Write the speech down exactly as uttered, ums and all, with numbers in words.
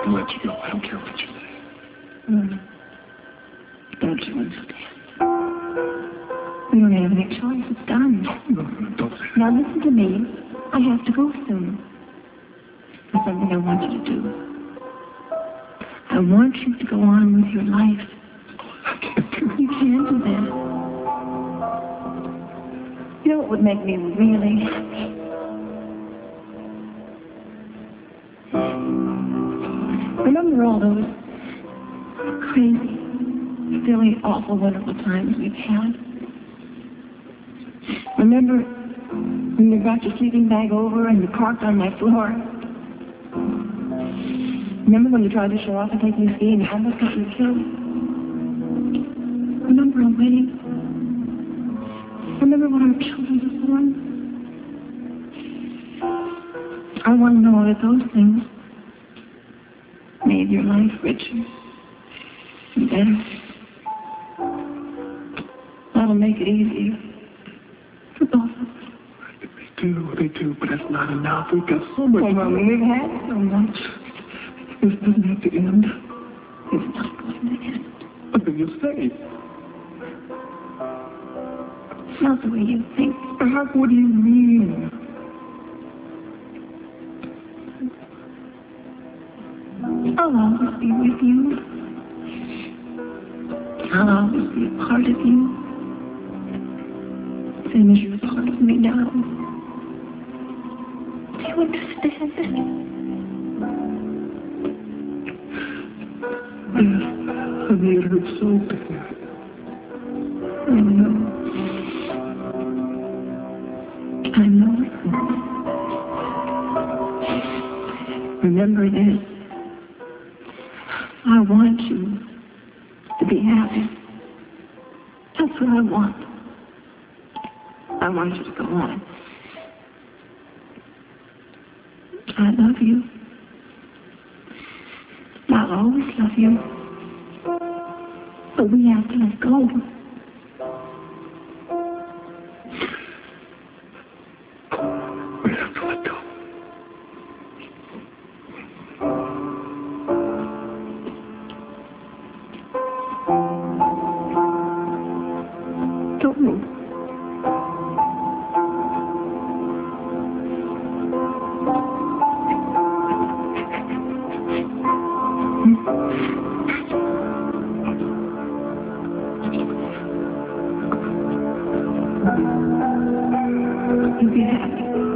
I'll let you go. I don't care what you say. Mm. Don't you understand? We don't have any choice. It's done. No, no, don't say that. Now listen to me. I have to go soon. There's something I want you to do. I want you to go on with your life. I can't do it. You can't do that. You know what would make me really happy? Remember all those crazy, silly, awful, wonderful times we've had? Remember when you brought your sleeping bag over and you parked on my floor? Remember when you tried to show off and take me skiing and almost got me killed? Remember our wedding? Remember when our children were born? I want to know that those things made your life richer and better. That'll make it easier for both of us. They do, they do, but it's not enough. We've got so much. Oh, Mama, we've had so much. This doesn't have to end. It's not going to end. What did you say? It's not the way you think. Perhaps, what do you mean? I'll always be with you. I'll always be a part of you. Same as you're a part of me now. Do you understand it? Yes, honey, it hurts so bad. I know. I know it. Remember this. I want you to be happy. That's what I want. I want you to go on. I love you. I'll always love you. But we have to let go. We have to let go. Don't move. You be happy.